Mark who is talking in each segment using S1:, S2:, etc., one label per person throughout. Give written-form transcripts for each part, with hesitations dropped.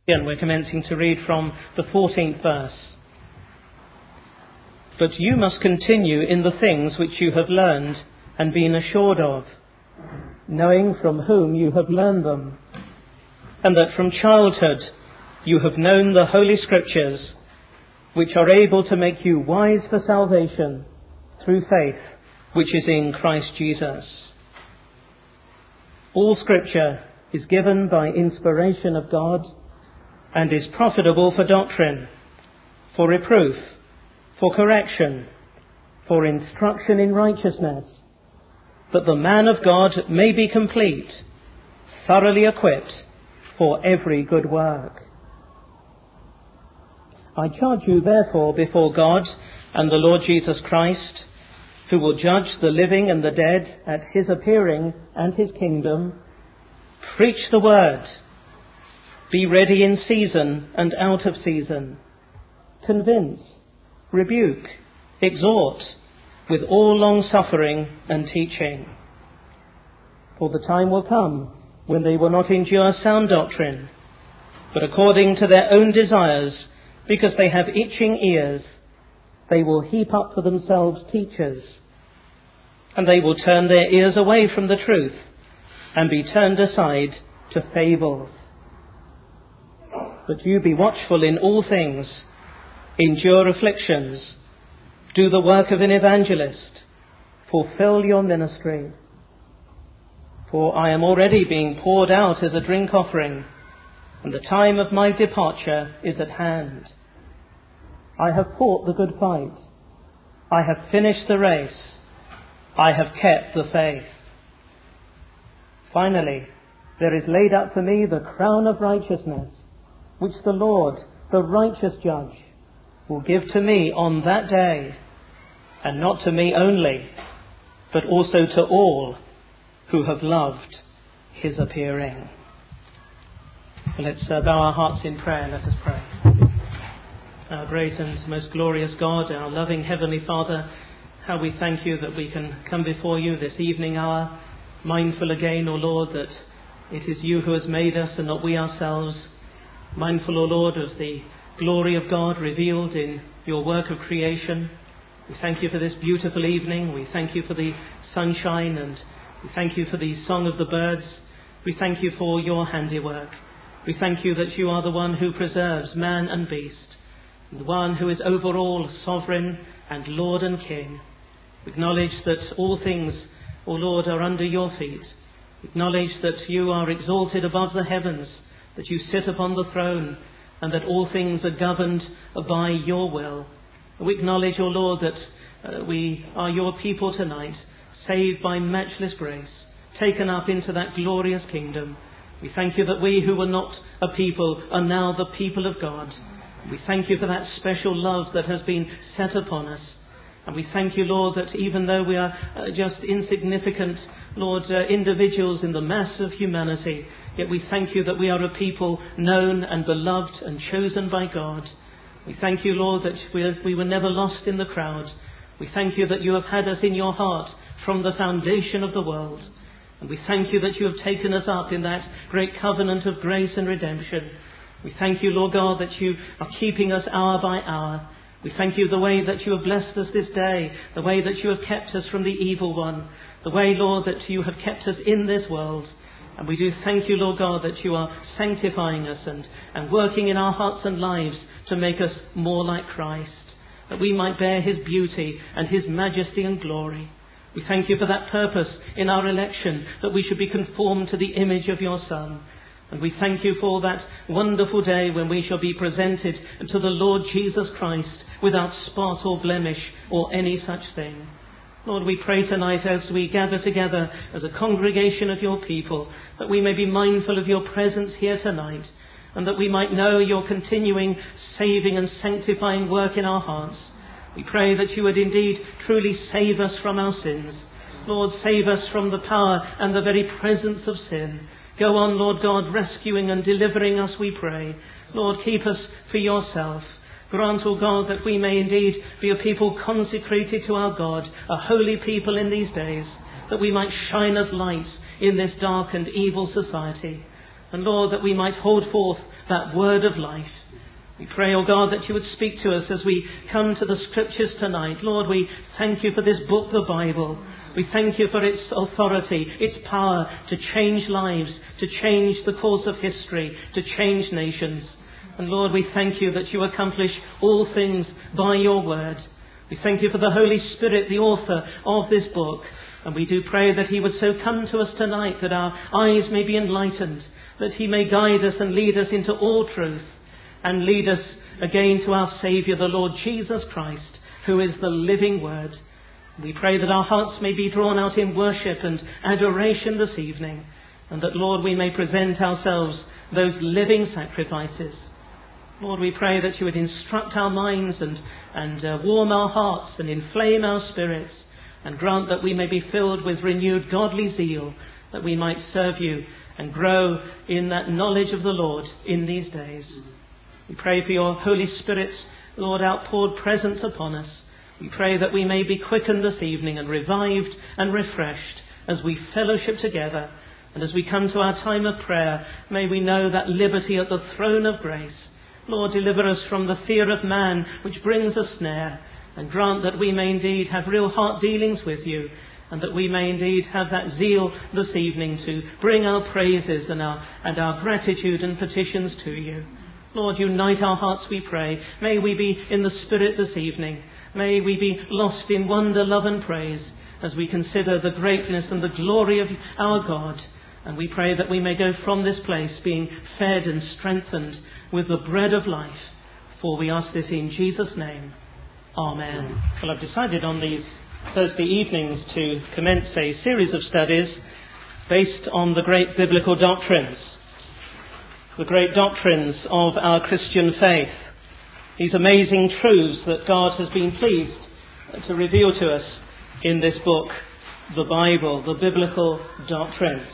S1: And we're commencing to read from the 14th verse. But you must continue in the things which you have learned and been assured of, knowing from whom you have learned them, and that from childhood you have known the Holy Scriptures, which are able to make you wise for salvation through faith, which is in Christ Jesus. All Scripture is given by inspiration of God and is profitable for doctrine, for reproof, for correction, for instruction in righteousness, that the man of God may be complete, thoroughly equipped for every good work. I charge you therefore before God and the Lord Jesus Christ, who will judge the living and the dead at his appearing and his kingdom, preach the word. Be ready in season and out of season. Convince, rebuke, exhort, with all long-suffering and teaching. For the time will come when they will not endure sound doctrine, but according to their own desires, because they have itching ears, they will heap up for themselves teachers, and they will turn their ears away from the truth and be turned aside to fables. But you be watchful in all things, endure afflictions, do the work of an evangelist, fulfill your ministry. For I am already being poured out as a drink offering, and the time of my departure is at hand. I have fought the good fight. I have finished the race. I have kept the faith. Finally, there is laid up for me the crown of righteousness, which the Lord, the righteous judge, will give to me on that day, and not to me only, but also to all who have loved his appearing. Let's bow our hearts in prayer and let us pray. Our great and most glorious God, our loving Heavenly Father, how we thank you that we can come before you this evening hour, mindful again, O Lord, that it is you who has made us and not we ourselves. Mindful, O Lord, of the glory of God revealed in your work of creation. We thank you for this beautiful evening. We thank you for the sunshine, and we thank you for the song of the birds. We thank you for your handiwork. We thank you that you are the one who preserves man and beast, the one who is over all sovereign and Lord and King. We acknowledge that all things, O Lord, are under your feet. We acknowledge that you are exalted above the heavens, that you sit upon the throne, and that all things are governed by your will. We acknowledge, O Lord, that we are your people tonight, saved by matchless grace, taken up into that glorious kingdom. We thank you that we who were not a people are now the people of God. We thank you for that special love that has been set upon us. And we thank you, Lord, that even though we are just insignificant, Lord, individuals in the mass of humanity, yet we thank you that we are a people known and beloved and chosen by God. We thank you, Lord, that we were never lost in the crowd. We thank you that you have had us in your heart from the foundation of the world. And we thank you that you have taken us up in that great covenant of grace and redemption. We thank you, Lord God, that you are keeping us hour by hour. We thank you the way that you have blessed us this day, the way that you have kept us from the evil one, the way, Lord, that you have kept us in this world. And we do thank you, Lord God, that you are sanctifying us and working in our hearts and lives to make us more like Christ, that we might bear his beauty and his majesty and glory. We thank you for that purpose in our election, that we should be conformed to the image of your Son. And we thank you for that wonderful day when we shall be presented to the Lord Jesus Christ without spot or blemish or any such thing. Lord, we pray tonight as we gather together as a congregation of your people, that we may be mindful of your presence here tonight, and that we might know your continuing saving and sanctifying work in our hearts. We pray that you would indeed truly save us from our sins. Lord, save us from the power and the very presence of sin. Go on, Lord God, rescuing and delivering us, we pray. Lord, keep us for yourself. Grant, O God, that we may indeed be a people consecrated to our God, a holy people in these days, that we might shine as lights in this dark and evil society. And Lord, that we might hold forth that word of life. We pray, O God, that you would speak to us as we come to the Scriptures tonight. Lord, we thank you for this book, the Bible. We thank you for its authority, its power to change lives, to change the course of history, to change nations. And Lord, we thank you that you accomplish all things by your word. We thank you for the Holy Spirit, the author of this book. And we do pray that he would so come to us tonight that our eyes may be enlightened, that he may guide us and lead us into all truth, and lead us again to our Saviour, the Lord Jesus Christ, who is the living word. We pray that our hearts may be drawn out in worship and adoration this evening, and that, Lord, we may present ourselves those living sacrifices. Lord, we pray that you would instruct our minds and warm our hearts and inflame our spirits, and grant that we may be filled with renewed godly zeal, that we might serve you and grow in that knowledge of the Lord in these days. We pray for your Holy Spirit's, Lord, outpoured presence upon us. We pray that we may be quickened this evening and revived and refreshed as we fellowship together. And as we come to our time of prayer, may we know that liberty at the throne of grace. Lord, deliver us from the fear of man, which brings a snare, and grant that we may indeed have real heart dealings with you, and that we may indeed have that zeal this evening to bring our praises and our gratitude and petitions to you. Lord, unite our hearts, we pray. May we be in the Spirit this evening. May we be lost in wonder, love and praise as we consider the greatness and the glory of our God. And we pray that we may go from this place being fed and strengthened with the bread of life. For we ask this in Jesus' name. Amen. Well, I've decided on these Thursday evenings to commence a series of studies based on the great biblical doctrines. The great doctrines of our Christian faith. These amazing truths that God has been pleased to reveal to us in this book, the Bible, the biblical doctrines.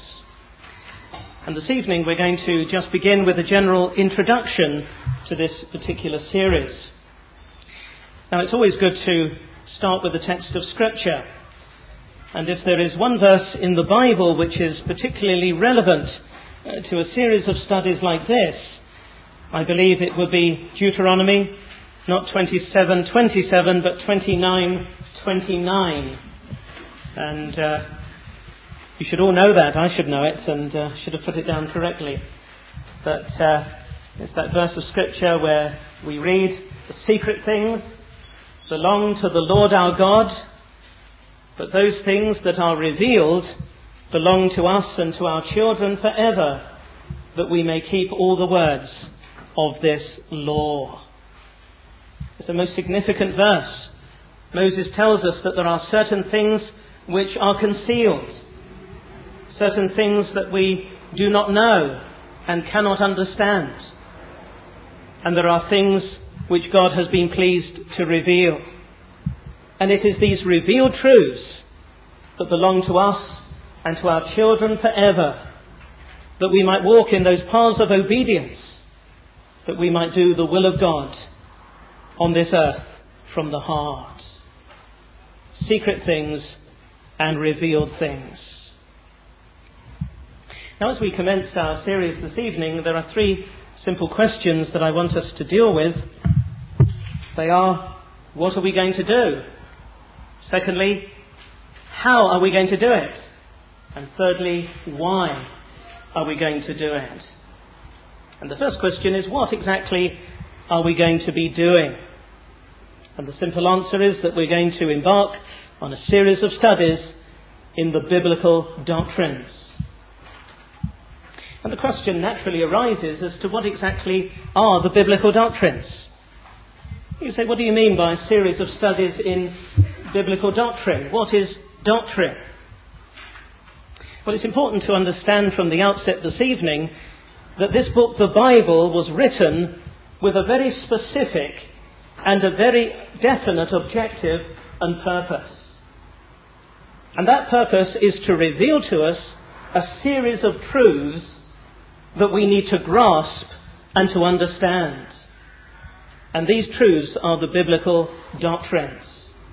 S1: And this evening we're going to just begin with a general introduction to this particular series. Now, it's always good to start with the text of Scripture. And if there is one verse in the Bible which is particularly relevant to a series of studies like this, I believe it would be Deuteronomy, not 27:27, but 29:29. And you should all know that. I should know it, and should have put it down correctly. But it's that verse of Scripture where we read, "The secret things belong to the Lord our God, but those things that are revealed belong to us and to our children forever, that we may keep all the words of this law." It's a most significant verse. Moses tells us that there are certain things which are concealed, certain things that we do not know and cannot understand. And there are things which God has been pleased to reveal. And it is these revealed truths that belong to us and to our children forever, that we might walk in those paths of obedience, that we might do the will of God on this earth from the heart. Secret things and revealed things. Now, as we commence our series this evening, there are three simple questions that I want us to deal with. They are, what are we going to do? Secondly, how are we going to do it? And thirdly, why are we going to do it? And the first question is, what exactly are we going to be doing? And the simple answer is that we're going to embark on a series of studies in the biblical doctrines. And the question naturally arises as to what exactly are the biblical doctrines? You say, what do you mean by a series of studies in biblical doctrine? What is doctrine? Well, it's important to understand from the outset this evening that this book, the Bible, was written with a very specific and a very definite objective and purpose. And that purpose is to reveal to us a series of truths that we need to grasp and to understand. And these truths are the biblical doctrines.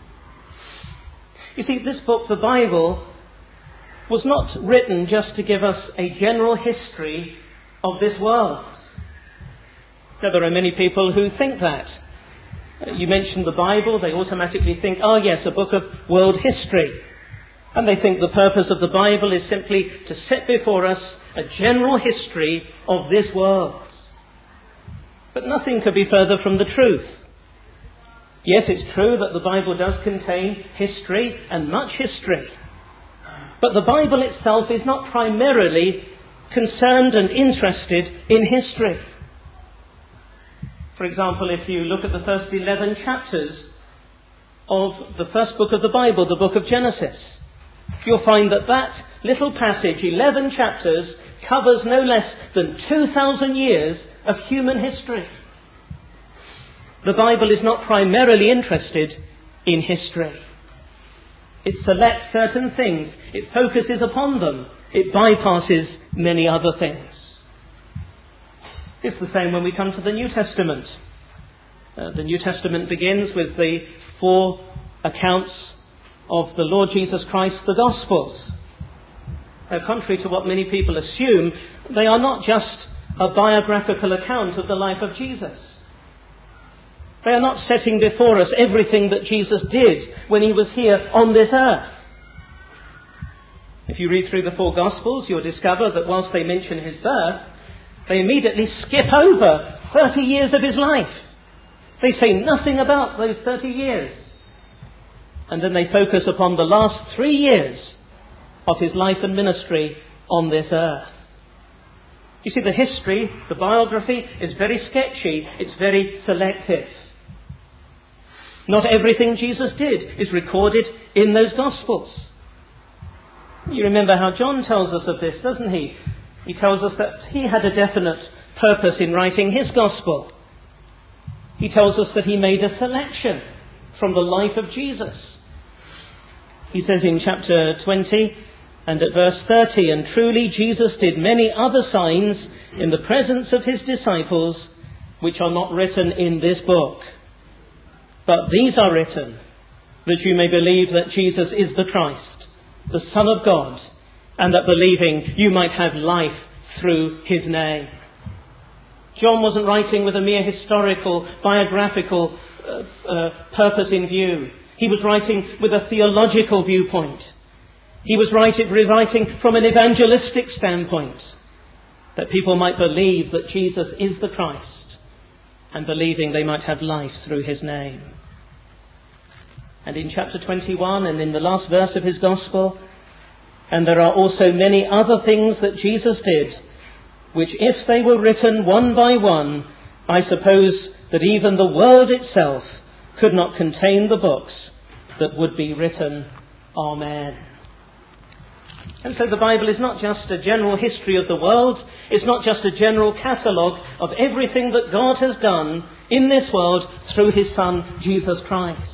S1: You see, this book, the Bible, was not written just to give us a general history of this world. Now, there are many people who think that. You mention the Bible, they automatically think, oh yes, a book of world history. And they think the purpose of the Bible is simply to set before us a general history of this world. But nothing could be further from the truth. Yes, it's true that the Bible does contain history and much history. But the Bible itself is not primarily concerned and interested in history. For example, if you look at the first 11 chapters of the first book of the Bible, the book of Genesis, you'll find that that little passage, 11 chapters, covers no less than 2,000 years of human history. The Bible is not primarily interested in history. It selects certain things, it focuses upon them, it bypasses many other things. It's the same when we come to the New Testament. The New Testament begins with the 4 accounts of the Lord Jesus Christ, the Gospels. Contrary to what many people assume, they are not just a biographical account of the life of Jesus. They are not setting before us everything that Jesus did when he was here on this earth. If you read through the 4 Gospels, you'll discover that whilst they mention his birth, they immediately skip over 30 years of his life. They say nothing about those 30 years. And then they focus upon the last 3 years of his life and ministry on this earth. You see, the history, the biography, is very sketchy. It's very selective. Not everything Jesus did is recorded in those Gospels. You remember how John tells us of this, doesn't he? He tells us that he had a definite purpose in writing his Gospel. He tells us that he made a selection from the life of Jesus. He says in chapter 20 and at verse 30, "And truly Jesus did many other signs in the presence of his disciples, which are not written in this book. But these are written, that you may believe that Jesus is the Christ, the Son of God, and that believing you might have life through his name." John wasn't writing with a mere historical, biographical purpose in view. He was writing with a theological viewpoint. He was rewriting from an evangelistic standpoint, that people might believe that Jesus is the Christ, and believing they might have life through his name. And in chapter 21 and in the last verse of his Gospel, "And there are also many other things that Jesus did, which if they were written one by one, I suppose that even the world itself could not contain the books that would be written. Amen." And so the Bible is not just a general history of the world. It's not just a general catalogue of everything that God has done in this world through his Son, Jesus Christ.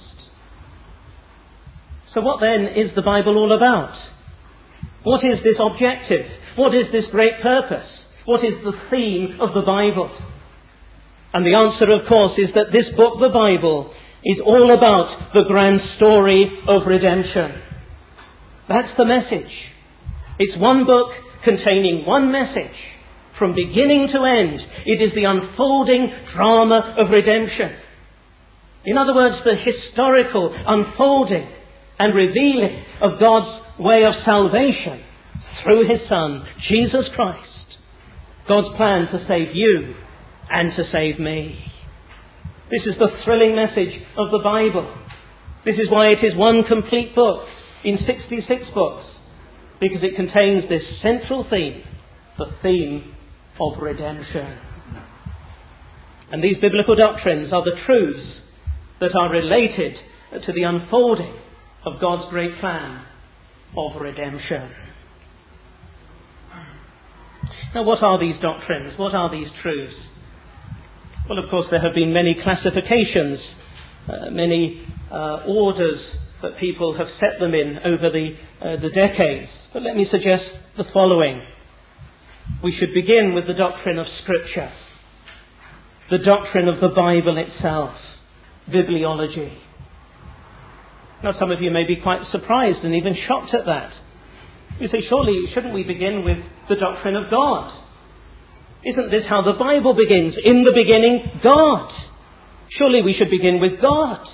S1: So what then is the Bible all about? What is this objective? What is this great purpose? What is the theme of the Bible? And the answer, of course, is that this book, the Bible, is all about the grand story of redemption. That's the message. It's one book containing one message from beginning to end. It is the unfolding drama of redemption. In other words, the historical unfolding and revealing of God's way of salvation through his Son, Jesus Christ. God's plan to save you and to save me. This is the thrilling message of the Bible. This is why it is one complete book in 66 books, because it contains this central theme, the theme of redemption. And these biblical doctrines are the truths that are related to the unfolding of God's great plan of redemption. Now, what are these doctrines? What are these truths? Well, of course, there have been many classifications, many orders that people have set them in over the decades. But let me suggest the following. We should begin with the doctrine of Scripture, the doctrine of the Bible itself, bibliology. Now, some of you may be quite surprised and even shocked at that. You say, surely shouldn't we begin with the doctrine of God? Isn't this how the Bible begins? In the beginning, God. Surely we should begin with God.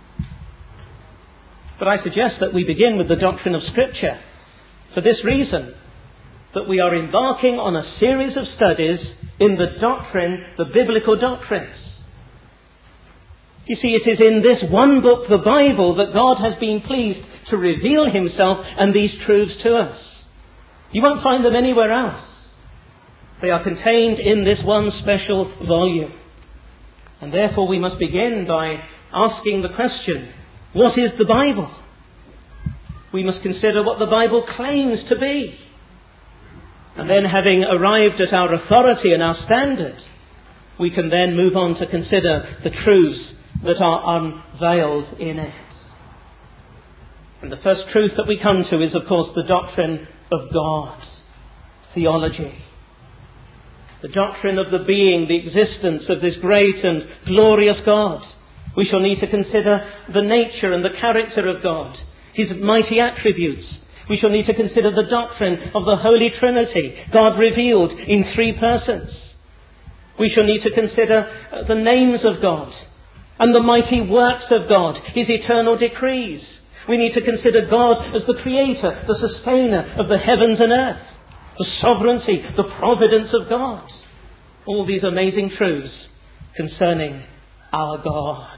S1: But I suggest that we begin with the doctrine of Scripture for this reason, that we are embarking on a series of studies in the doctrine, the biblical doctrines. You see, it is in this one book, the Bible, that God has been pleased to reveal himself and these truths to us. You won't find them anywhere else. They are contained in this one special volume. And therefore we must begin by asking the question, what is the Bible? We must consider what the Bible claims to be. And then, having arrived at our authority and our standard, we can then move on to consider the truths that are unveiled in it. And the first truth that we come to is, of course, the doctrine of God, theology. The doctrine of the being, the existence of this great and glorious God. We shall need to consider the nature and the character of God, his mighty attributes. We shall need to consider the doctrine of the Holy Trinity, God revealed in three persons. We shall need to consider the names of God and the mighty works of God, his eternal decrees. We need to consider God as the creator, the sustainer of the heavens and earth, the sovereignty, the providence of God. All these amazing truths concerning our God.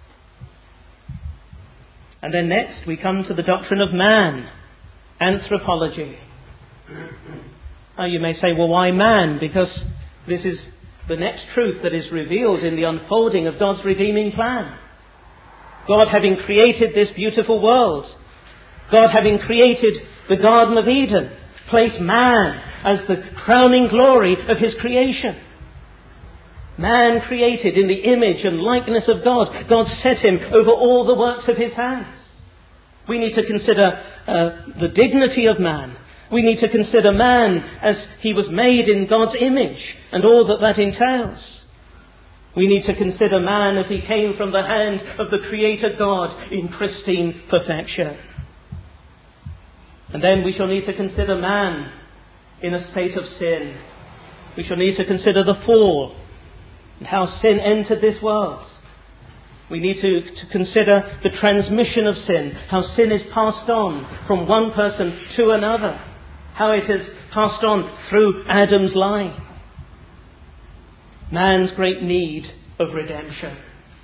S1: And then next we come to the doctrine of man, anthropology. Now you may say, well, why man? Because this is the next truth that is revealed in the unfolding of God's redeeming plan. God having created this beautiful world, God having created the Garden of Eden, placed man as the crowning glory of his creation. Man created in the image and likeness of God. God set him over all the works of his hands. We need to consider the dignity of man. We need to consider man as he was made in God's image and all that that entails. We need to consider man as he came from the hand of the Creator God in pristine perfection. And then we shall need to consider man in a state of sin. We shall need to consider the fall and how sin entered this world. We need to consider the transmission of sin, how sin is passed on from one person to another, how it is passed on through Adam's line. Man's great need of redemption.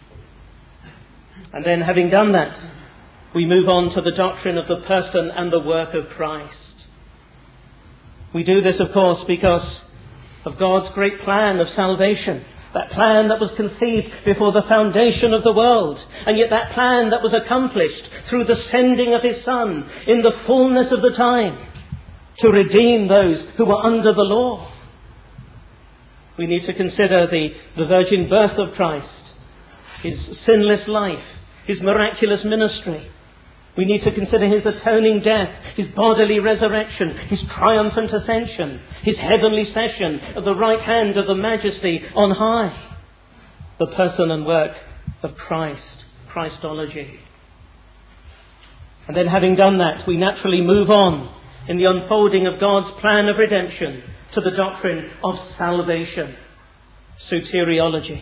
S1: And then, having done that, we move on to the doctrine of the person and the work of Christ. We do this, of course, because of God's great plan of salvation. That plan that was conceived before the foundation of the world. And yet that plan that was accomplished through the sending of his Son in the fullness of the time to redeem those who were under the law. We need to consider the virgin birth of Christ, his sinless life, his miraculous ministry. We need to consider his atoning death, his bodily resurrection, his triumphant ascension, his heavenly session at the right hand of the Majesty on high. The person and work of Christ, Christology. And then, having done that, we naturally move on in the unfolding of God's plan of redemption to the doctrine of salvation, soteriology.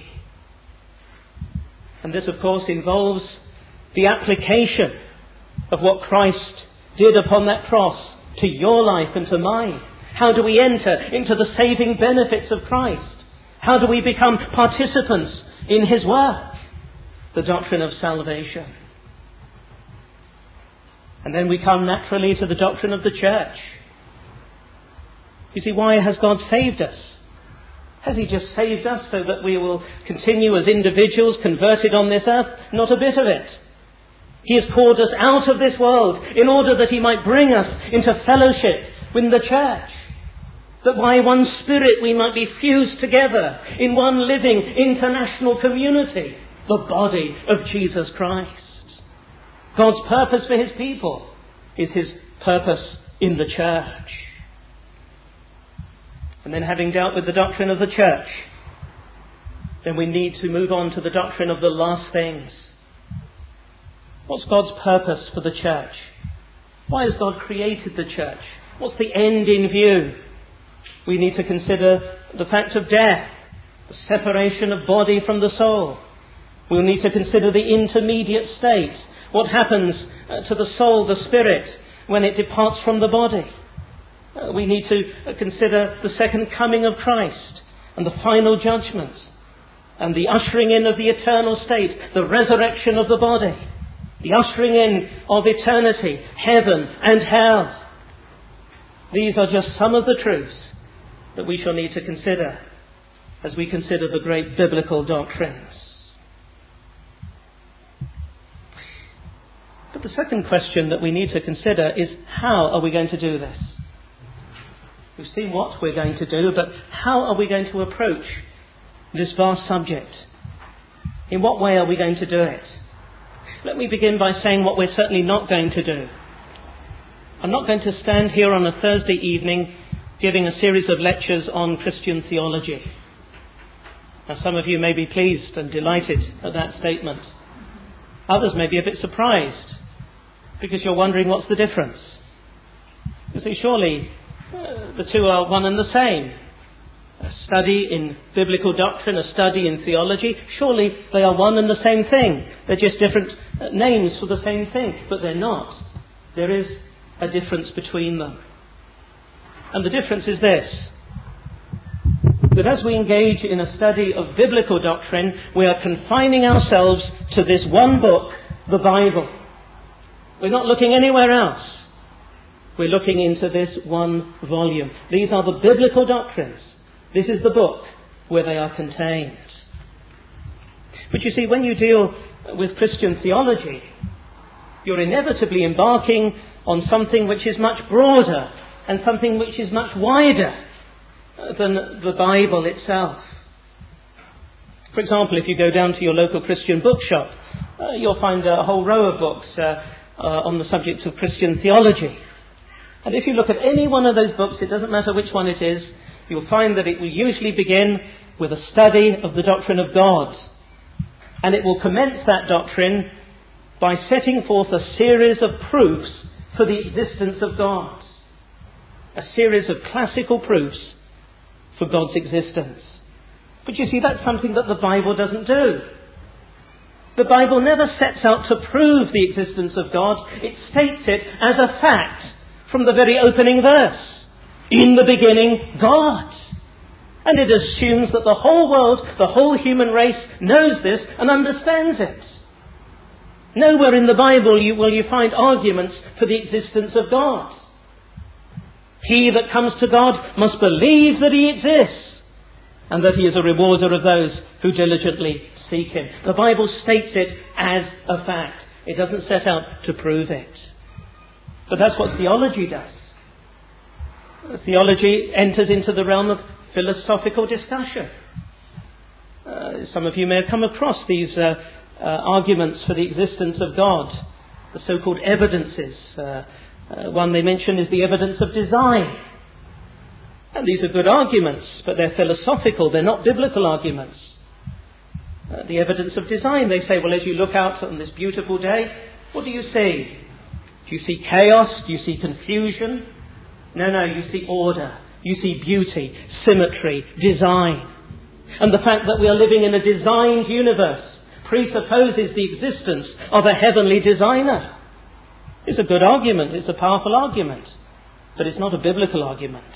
S1: And this, of course, involves the application of what Christ did upon that cross to your life and to mine. How do we enter into the saving benefits of Christ? How do we become participants in his work? The doctrine of salvation. And then we come naturally to the doctrine of the church. You see, why has God saved us? Has he just saved us so that we will continue as individuals converted on this earth? Not a bit of it. He has called us out of this world in order that he might bring us into fellowship with the church. That by one Spirit we might be fused together in one living international community, the body of Jesus Christ. God's purpose for his people is his purpose in the church. And then, having dealt with the doctrine of the church, then we need to move on to the doctrine of the last things. What's God's purpose for the church? Why has God created the church? What's the end in view? We need to consider the fact of death, the separation of body from the soul. We'll need to consider the intermediate state. What happens to the soul, the spirit, when it departs from the body? We need to consider the second coming of Christ and the final judgment and the ushering in of the eternal state, the resurrection of the body, the ushering in of eternity, heaven and hell. These are just some of the truths that we shall need to consider as we consider the great biblical doctrines. But the second question that we need to consider is, how are we going to do this? We've seen what we're going to do, but how are we going to approach this vast subject? In what way are we going to do it? Let me begin by saying what we're certainly not going to do. I'm not going to stand here on a Thursday evening giving a series of lectures on Christian theology. Now, some of you may be pleased and delighted at that statement. Others may be a bit surprised because you're wondering what's the difference. You see, surely the two are one and the same. A study in biblical doctrine, a study in theology, surely they are one and the same thing. They're just different names for the same thing, but they're not. There is a difference between them. And the difference is this: that as we engage in a study of biblical doctrine, we are confining ourselves to this one book, the Bible. We're not looking anywhere else. We're looking into this one volume. These are the biblical doctrines. This is the book where they are contained. But you see, when you deal with Christian theology, you're inevitably embarking on something which is much broader and something which is much wider than the Bible itself. For example, if you go down to your local Christian bookshop, you'll find a whole row of books on the subject of Christian theology. And if you look at any one of those books, it doesn't matter which one it is, you'll find that it will usually begin with a study of the doctrine of God. And it will commence that doctrine by setting forth a series of proofs for the existence of God. A series of classical proofs for God's existence. But you see, that's something that the Bible doesn't do. The Bible never sets out to prove the existence of God. It states it as a fact from the very opening verse. In the beginning, God. And it assumes that the whole world, the whole human race knows this and understands it. Nowhere in the Bible will you find arguments for the existence of God. He that comes to God must believe that He exists and that He is a rewarder of those who diligently seek Him. The Bible states it as a fact. It doesn't set out to prove it. But that's what theology does. Theology enters into the realm of philosophical discussion. Some of you may have come across these arguments for the existence of God, the so-called evidences. One they mention is the evidence of design. And these are good arguments, but they're philosophical, they're not biblical arguments. The evidence of design, they say, well, as you look out on this beautiful day, what do you see? Do you see chaos? Do you see confusion? No, you see order. You see beauty, symmetry, design. And the fact that we are living in a designed universe presupposes the existence of a heavenly designer. It's a good argument, it's a powerful argument, but it's not a biblical argument.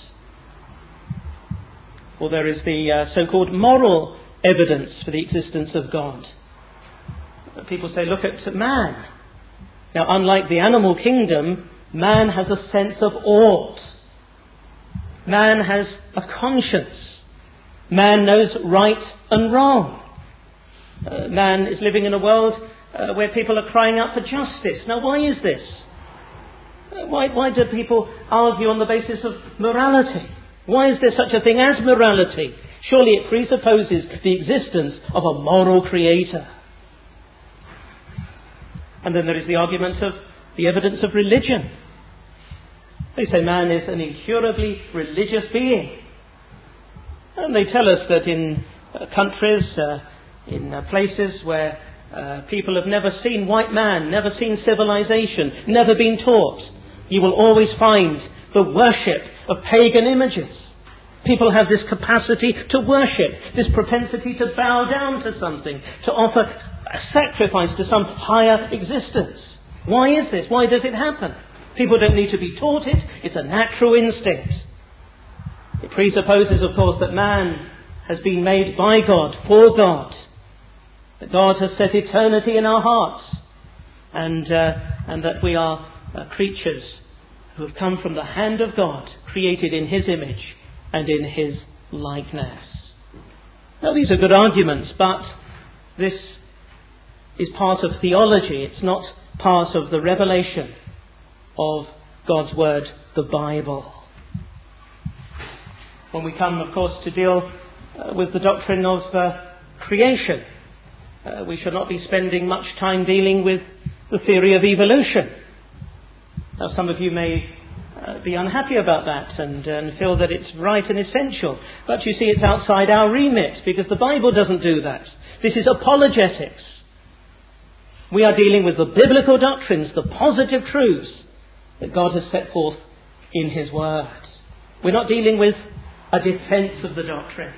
S1: Or there is the so-called moral evidence for the existence of God. People say, look at man. Now, unlike the animal kingdom, man has a sense of ought. Man has a conscience. Man knows right and wrong. Man is living in a world where people are crying out for justice. Now, why is this? Why do people argue on the basis of morality? Why is there such a thing as morality? Surely it presupposes the existence of a moral creator. And then there is the argument of the evidence of religion. They say man is an incurably religious being. And they tell us that in countries, in places where people have never seen white man, never seen civilization, never been taught, you will always find the worship of pagan images. People have this capacity to worship, this propensity to bow down to something, to offer a sacrifice to some higher existence. Why is this? Why does it happen? People don't need to be taught it. It's a natural instinct. It presupposes, of course, that man has been made by God, for God. That God has set eternity in our hearts. And that we are creatures who have come from the hand of God, created in His image and in His likeness. Now, these are good arguments, but this is part of theology. It's not part of the revelation of God's Word, the Bible. When we come, of course, to deal with the doctrine of creation, we should not be spending much time dealing with the theory of evolution. Now, some of you may be unhappy about that and feel that it's right and essential. But you see, it's outside our remit because the Bible doesn't do that. This is apologetics. We are dealing with the biblical doctrines, the positive truths that God has set forth in His Word. We're not dealing with a defence of the doctrine.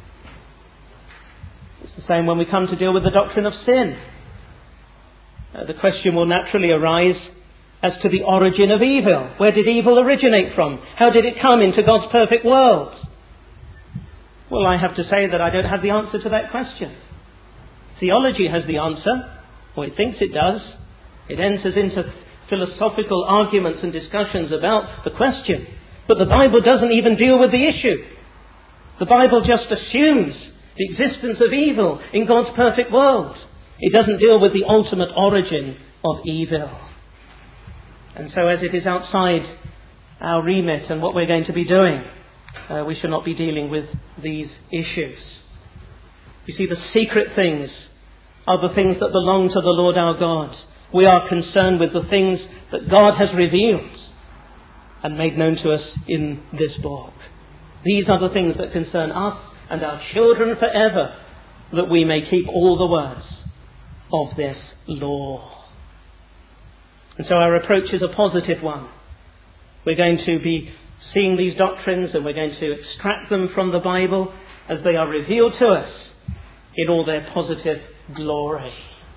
S1: It's the same when we come to deal with the doctrine of sin. The question will naturally arise as to the origin of evil. Where did evil originate from? How did it come into God's perfect world? Well, I have to say that I don't have the answer to that question. Theology has the answer, or it thinks it does. It enters into philosophical arguments and discussions about the question. But the Bible doesn't even deal with the issue. The Bible just assumes the existence of evil in God's perfect world. It doesn't deal with the ultimate origin of evil. And so as it is outside our remit and what we're going to be doing, we should not be dealing with these issues. You see, the secret things are the things that belong to the Lord our God. We are concerned with the things that God has revealed and made known to us in this book. These are the things that concern us and our children forever, that we may keep all the words of this law. And so our approach is a positive one. We're going to be seeing these doctrines and we're going to extract them from the Bible as they are revealed to us in all their positive glory.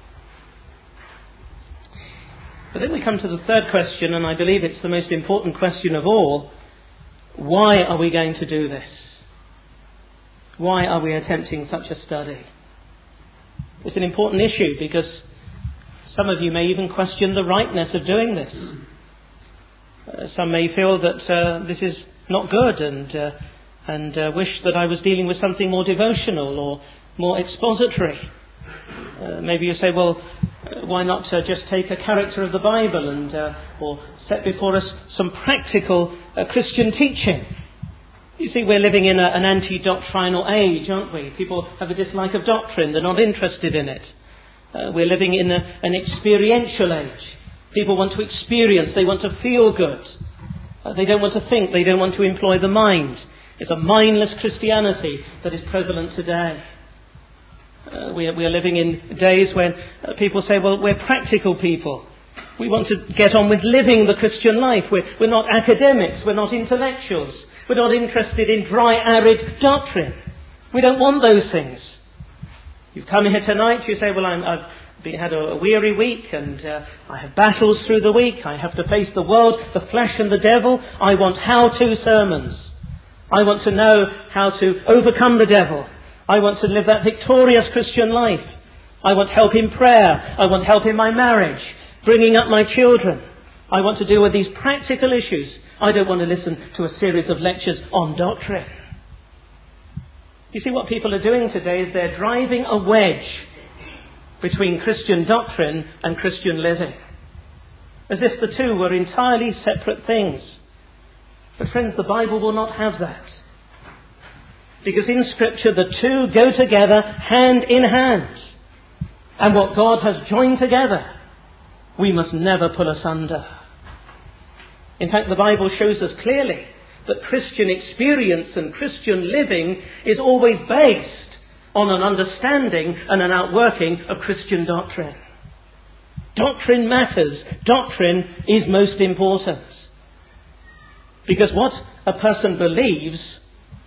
S1: But then we come to the third question, and I believe it's the most important question of all. Why are we going to do this? Why are we attempting such a study? It's an important issue because some of you may even question the rightness of doing this. Some may feel that this is not good and wish that I was dealing with something more devotional or more expository. Maybe you say, well, why not just take a character of the Bible and or set before us some practical Christian teaching? You see, we're living in an anti-doctrinal age, aren't we? People have a dislike of doctrine. They're not interested in it. We're living in an experiential age. People want to experience. They want to feel good. They don't want to think. They don't want to employ the mind. It's a mindless Christianity that is prevalent today. We are living in days when people say, well, we're practical people. We want to get on with living the Christian life. We're not academics. We're not intellectuals. We're not interested in dry, arid doctrine. We don't want those things. You've come here tonight, you say, well, I've had a weary week and I have battles through the week. I have to face the world, the flesh and the devil. I want how-to sermons. I want to know how to overcome the devil. I want to live that victorious Christian life. I want help in prayer. I want help in my marriage, bringing up my children. I want to deal with these practical issues. I don't want to listen to a series of lectures on doctrine. You see, what people are doing today is they're driving a wedge between Christian doctrine and Christian living, as if the two were entirely separate things. But friends, the Bible will not have that. Because in Scripture, the two go together hand in hand. And what God has joined together, we must never pull asunder. In fact, the Bible shows us clearly that Christian experience and Christian living is always based on an understanding and an outworking of Christian doctrine. Doctrine matters. Doctrine is most important. Because what a person believes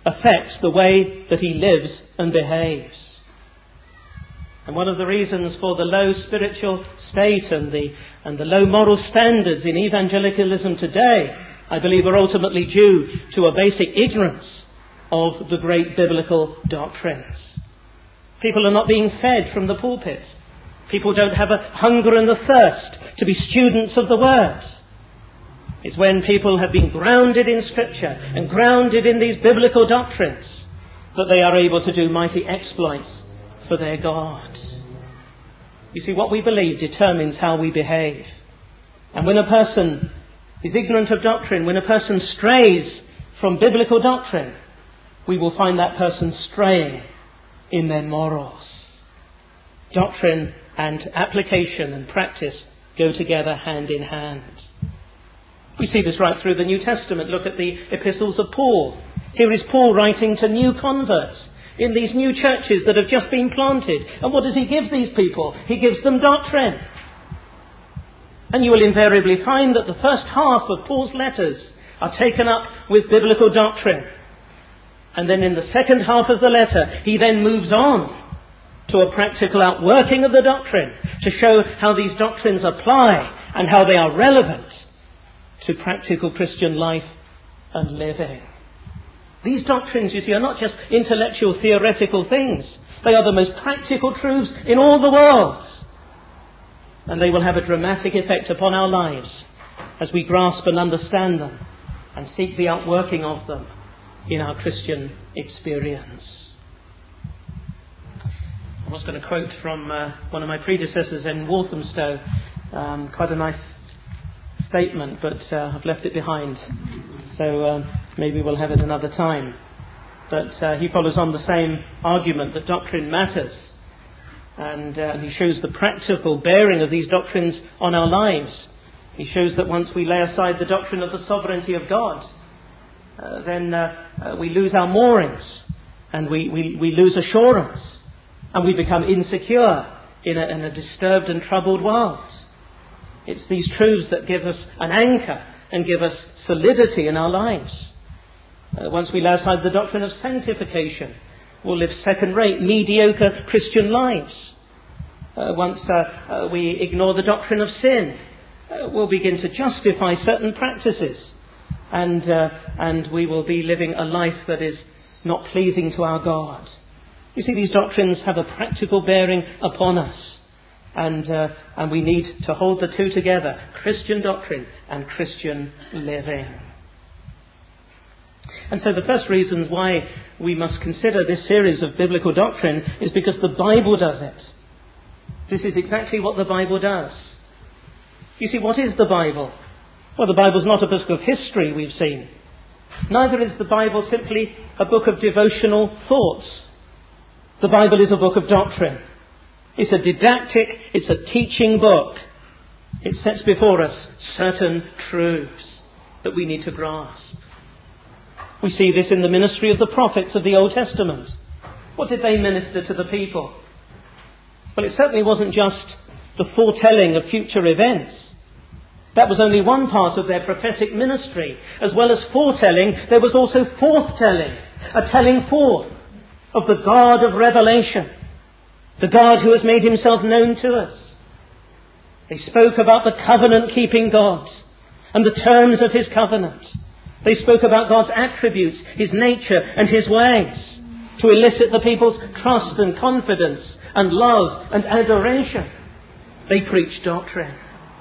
S1: affects the way that he lives and behaves. And one of the reasons for the low spiritual state and the low moral standards in evangelicalism today, I believe, are ultimately due to a basic ignorance of the great biblical doctrines. People are not being fed from the pulpit. People don't have a hunger and a thirst to be students of the Word. It's when people have been grounded in Scripture and grounded in these biblical doctrines that they are able to do mighty exploits for their God. You see, what we believe determines how we behave. And when a person is ignorant of doctrine, when a person strays from biblical doctrine, we will find that person straying in their morals. Doctrine and application and practice go together hand in hand. We see this right through the New Testament. Look at the epistles of Paul. Here is Paul writing to new converts in these new churches that have just been planted. And what does he give these people? He gives them doctrine. And you will invariably find that the first half of Paul's letters are taken up with biblical doctrine. And then in the second half of the letter, he then moves on to a practical outworking of the doctrine to show how these doctrines apply and how they are relevant to practical Christian life and living. These doctrines, you see, are not just intellectual, theoretical things. They are the most practical truths in all the world. And they will have a dramatic effect upon our lives as we grasp and understand them and seek the outworking of them in our Christian experience. I was going to quote from one of my predecessors in Walthamstow, quite a nice statement, but I've left it behind. So maybe we'll have it another time. But he follows on the same argument that doctrine matters. And he shows the practical bearing of these doctrines on our lives. He shows that once we lay aside the doctrine of the sovereignty of God, then we lose our moorings and we lose assurance and we become insecure in a disturbed and troubled world. It's these truths that give us an anchor and give us solidity in our lives. Once we lay aside the doctrine of sanctification, we'll live second-rate, mediocre Christian lives. Once we ignore the doctrine of sin, we'll begin to justify certain practices. And we will be living a life that is not pleasing to our God. You see, these doctrines have a practical bearing upon us. And we need to hold the two together, Christian doctrine and Christian living. And so the first reason why we must consider this series of biblical doctrine is because the Bible does it. This is exactly what the Bible does. You see, what is the Bible? Well, the Bible's not a book of history, we've seen. Neither is the Bible simply a book of devotional thoughts. The Bible is a book of doctrine. It's a didactic, it's a teaching book. It sets before us certain truths that we need to grasp. We see this in the ministry of the prophets of the Old Testament. What did they minister to the people? Well, it certainly wasn't just the foretelling of future events. That was only one part of their prophetic ministry. As well as foretelling, there was also forthtelling, a telling forth of the God of revelation, the God who has made himself known to us. They spoke about the covenant-keeping God and the terms of his covenant. They spoke about God's attributes, his nature and his ways, to elicit the people's trust and confidence and love and adoration. They preached doctrine.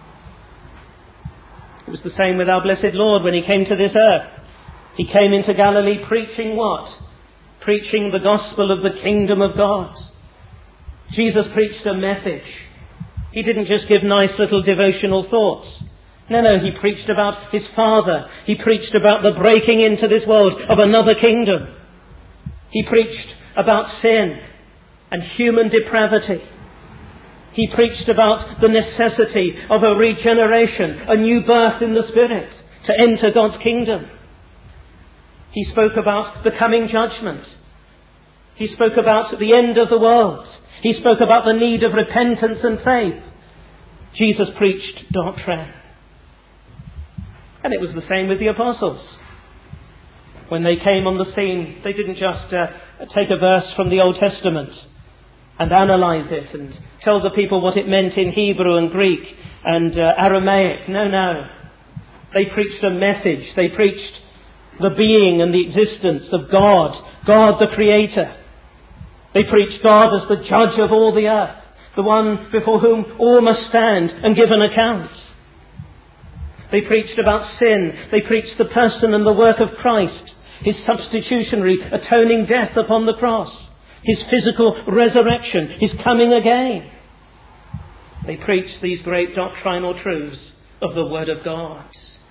S1: It was the same with our blessed Lord when he came to this earth. He came into Galilee preaching what? Preaching the gospel of the kingdom of God. Jesus preached a message. He didn't just give nice little devotional thoughts. No, he preached about his Father. He preached about the breaking into this world of another kingdom. He preached about sin and human depravity. He preached about the necessity of a regeneration, a new birth in the Spirit to enter God's kingdom. He spoke about the coming judgment. He spoke about the end of the world. He spoke about the need of repentance and faith. Jesus preached doctrine. And it was the same with the apostles. When they came on the scene, they didn't just take a verse from the Old Testament and analyze it and tell the people what it meant in Hebrew and Greek and Aramaic. No. They preached a message. They preached the being and the existence of God the Creator. They preached God as the judge of all the earth, the one before whom all must stand and give an account. They preached about sin. They preached the person and the work of Christ, his substitutionary atoning death upon the cross, his physical resurrection, his coming again. They preached these great doctrinal truths of the Word of God.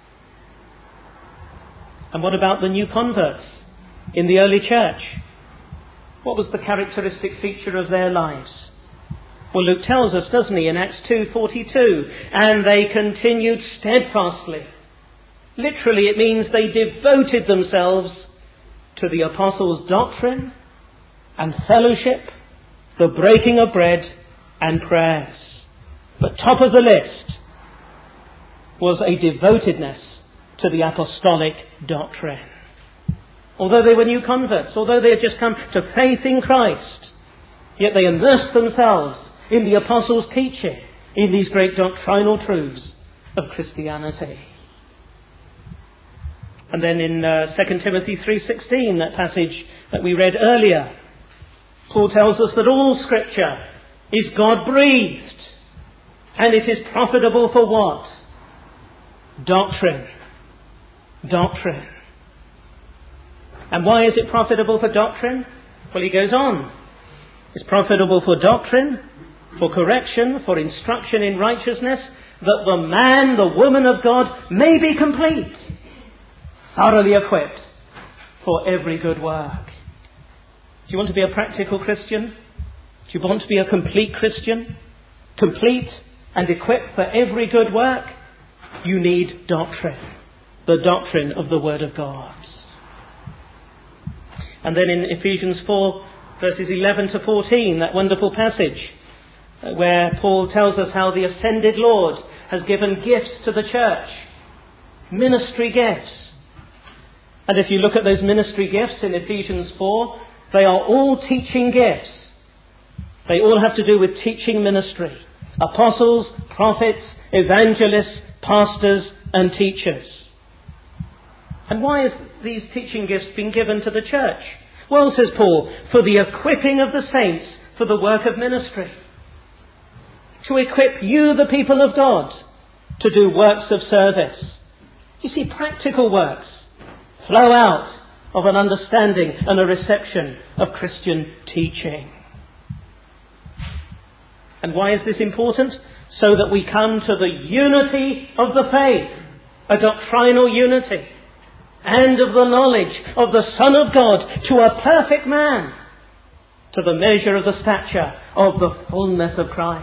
S1: And what about the new converts in the early church? What was the characteristic feature of their lives? Well, Luke tells us, doesn't he, in Acts 2:42, and they continued steadfastly. Literally, it means they devoted themselves to the apostles' doctrine and fellowship, the breaking of bread and prayers. But top of the list was a devotedness to the apostolic doctrine. Although they were new converts, although they had just come to faith in Christ, yet they immersed themselves in the apostles' teaching, in these great doctrinal truths of Christianity. And then in 2 Timothy 3:16, that passage that we read earlier, Paul tells us that all Scripture is God-breathed, and it is profitable for what? Doctrine. And why is it profitable for doctrine? Well, he goes on. It's profitable for doctrine, for correction, for instruction in righteousness, that the man, the woman of God may be complete, thoroughly equipped for every good work. Do you want to be a practical Christian? Do you want to be a complete Christian? Complete and equipped for every good work? You need doctrine. The doctrine of the Word of God. And then in Ephesians 4, verses 11 to 14, that wonderful passage where Paul tells us how the ascended Lord has given gifts to the church. Ministry gifts. And if you look at those ministry gifts in Ephesians 4, they are all teaching gifts. They all have to do with teaching ministry. Apostles, prophets, evangelists, pastors and teachers. And why has these teaching gifts been given to the church? Well, says Paul, for the equipping of the saints for the work of ministry. To equip you, the people of God, to do works of service. You see, practical works flow out of an understanding and a reception of Christian teaching. And why is this important? So that we come to the unity of the faith, a doctrinal unity, and of the knowledge of the Son of God, to a perfect man, to the measure of the stature of the fullness of Christ.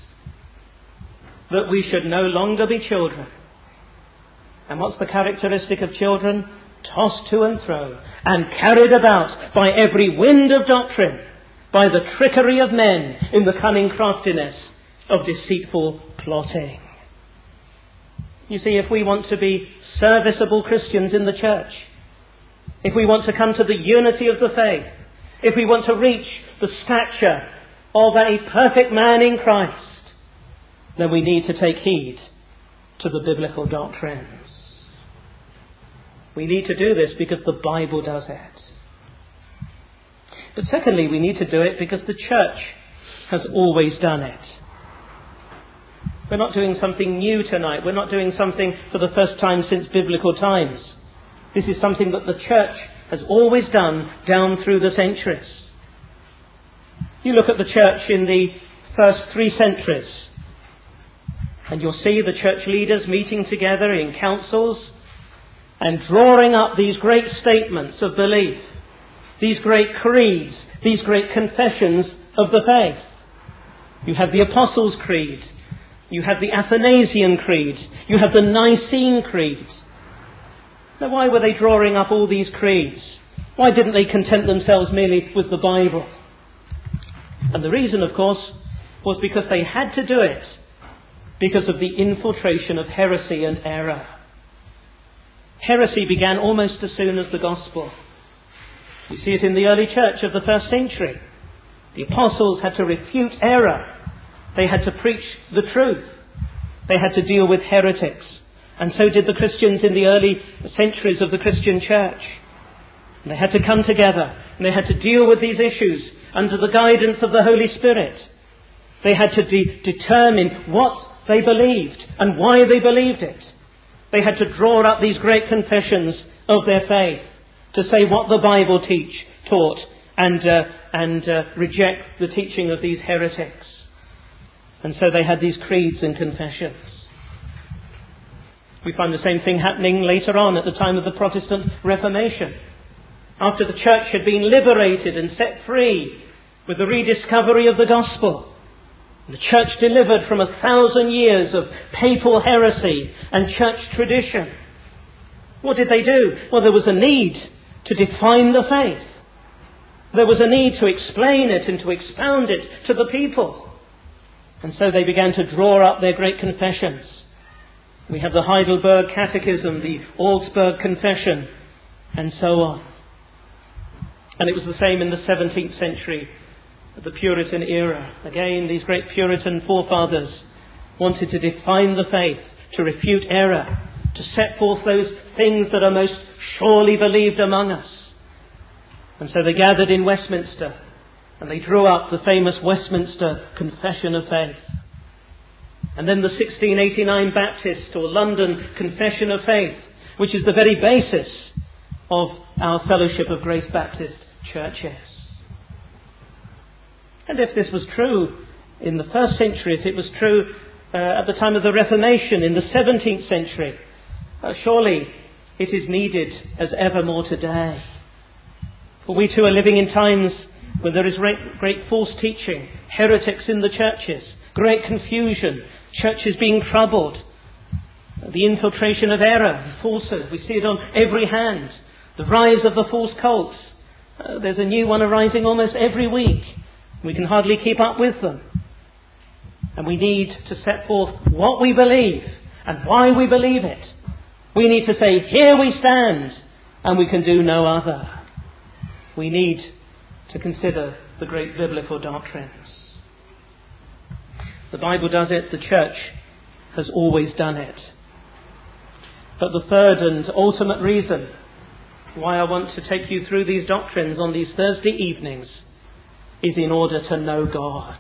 S1: That we should no longer be children. And what's the characteristic of children? Tossed to and fro and carried about by every wind of doctrine, by the trickery of men in the cunning craftiness of deceitful plotting. You see, if we want to be serviceable Christians in the church, if we want to come to the unity of the faith, if we want to reach the stature of a perfect man in Christ, then we need to take heed to the biblical doctrines. We need to do this because the Bible does it. But secondly, we need to do it because the church has always done it. We're not doing something new tonight. We're not doing something for the first time since biblical times. This is something that the church has always done down through the centuries. You look at the church in the first 3 centuries, and you'll see the church leaders meeting together in councils and drawing up these great statements of belief, these great creeds, these great confessions of the faith. You have the Apostles' Creed. You have the Athanasian Creed. You have the Nicene Creed. Now, why were they drawing up all these creeds? Why didn't they content themselves merely with the Bible? And the reason, of course, was because they had to do it because of the infiltration of heresy and error. Heresy began almost as soon as the gospel. We see it in the early church of the first century. The apostles had to refute error. They had to preach the truth. They had to deal with heretics. And so did the Christians in the early centuries of the Christian church. And they had to come together and they had to deal with these issues under the guidance of the Holy Spirit. They had to determine what they believed and why they believed it. They had to draw up these great confessions of their faith to say what the Bible taught and reject the teaching of these heretics. And so they had these creeds and confessions. We find the same thing happening later on at the time of the Protestant Reformation. After the church had been liberated and set free with the rediscovery of the gospel, the church delivered from 1,000 years of papal heresy and church tradition. What did they do? Well, there was a need to define the faith. There was a need to explain it and to expound it to the people. And so they began to draw up their great confessions. We have the Heidelberg Catechism, the Augsburg Confession, and so on. And it was the same in the 17th century, the Puritan era. Again, these great Puritan forefathers wanted to define the faith, to refute error, to set forth those things that are most surely believed among us. And so they gathered in Westminster and they drew up the famous Westminster Confession of Faith. And then the 1689 Baptist or London Confession of Faith, which is the very basis of our Fellowship of Grace Baptist churches. And if this was true in the first century, if it was true at the time of the Reformation in the 17th century, surely it is needed as ever more today. For we too are living in times when there is great false teaching, heretics in the churches, great confusion, churches being troubled, the infiltration of error, falsehood. We see it on every hand. The rise of the false cults. There's a new one arising almost every week. We can hardly keep up with them. And we need to set forth what we believe and why we believe it. We need to say, here we stand, and we can do no other. We need to consider the great biblical doctrines. The Bible does it, the church has always done it. But the third and ultimate reason why I want to take you through these doctrines on these Thursday evenings is in order to know God.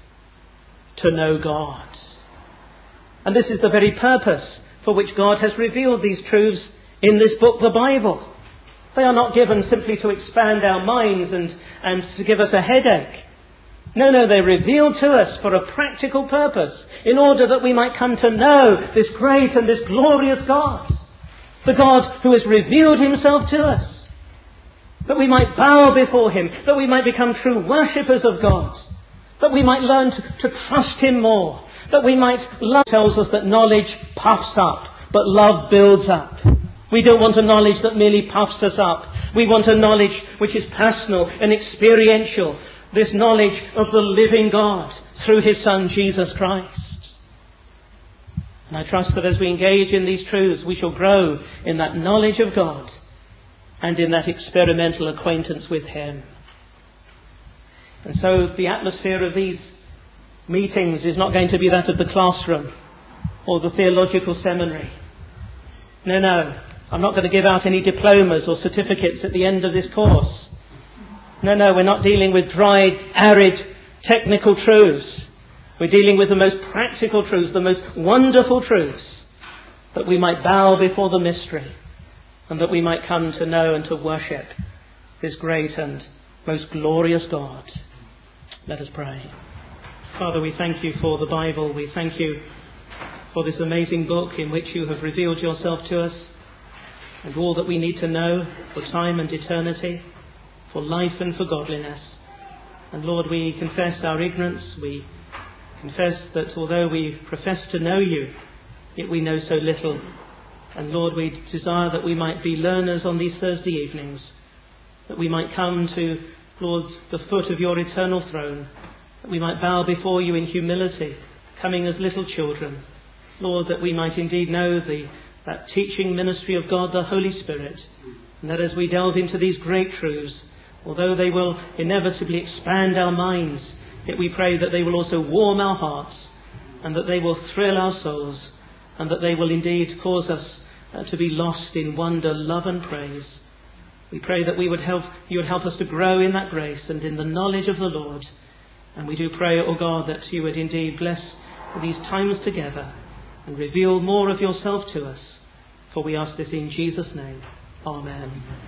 S1: To know God. And this is the very purpose for which God has revealed these truths in this book, the Bible. They are not given simply to expand our minds and to give us a headache. No, they're revealed to us for a practical purpose, in order that we might come to know this great and this glorious God. The God who has revealed himself to us. That we might bow before him, that we might become true worshippers of God, that we might learn to trust him more, that we might love. Tells us that knowledge puffs up, but love builds up. We don't want a knowledge that merely puffs us up. We want a knowledge which is personal and experiential. This knowledge of the living God through his Son, Jesus Christ. And I trust that as we engage in these truths, we shall grow in that knowledge of God and in that experimental acquaintance with him. And so the atmosphere of these meetings is not going to be that of the classroom or the theological seminary. No. I'm not going to give out any diplomas or certificates at the end of this course. No, we're not dealing with dry, arid, technical truths. We're dealing with the most practical truths, the most wonderful truths, that we might bow before the mystery and that we might come to know and to worship this great and most glorious God. Let us pray. Father, we thank you for the Bible. We thank you for this amazing book in which you have revealed yourself to us and all that we need to know for time and eternity, for life and for godliness. And Lord, we confess our ignorance. We confess that although we profess to know you, yet we know so little. And Lord, we desire that we might be learners on these Thursday evenings, that we might come to, Lord, the foot of your eternal throne, that we might bow before you in humility, coming as little children. Lord, that we might indeed know the that teaching ministry of God, the Holy Spirit, and that as we delve into these great truths, although they will inevitably expand our minds, yet we pray that they will also warm our hearts, and that they will thrill our souls, and that they will indeed cause us to be lost in wonder, love and praise. We pray that you would help us to grow in that grace and in the knowledge of the Lord. And we do pray, O God, that you would indeed bless these times together and reveal more of yourself to us. For we ask this in Jesus' name. Amen.